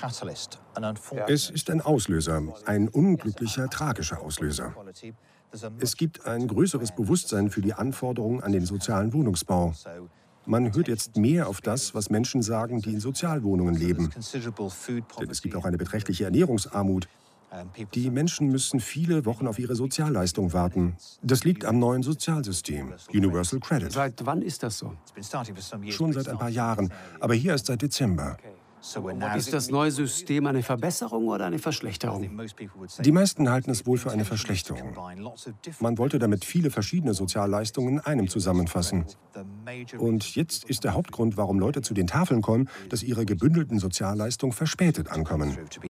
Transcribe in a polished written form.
Es ist ein Auslöser, ein unglücklicher, tragischer Auslöser. Es gibt ein größeres Bewusstsein für die Anforderungen an den sozialen Wohnungsbau. Man hört jetzt mehr auf das, was Menschen sagen, die in Sozialwohnungen leben. Denn es gibt auch eine beträchtliche Ernährungsarmut. Die Menschen müssen viele Wochen auf ihre Sozialleistung warten. Das liegt am neuen Sozialsystem, Universal Credit. Seit wann ist das so? Schon seit ein paar Jahren, aber hier erst seit Dezember. Ist das neue System eine Verbesserung oder eine Verschlechterung? Die meisten halten es wohl für eine Verschlechterung. Man wollte damit viele verschiedene Sozialleistungen in einem zusammenfassen. Und jetzt ist der Hauptgrund, warum Leute zu den Tafeln kommen, dass ihre gebündelten Sozialleistungen verspätet ankommen.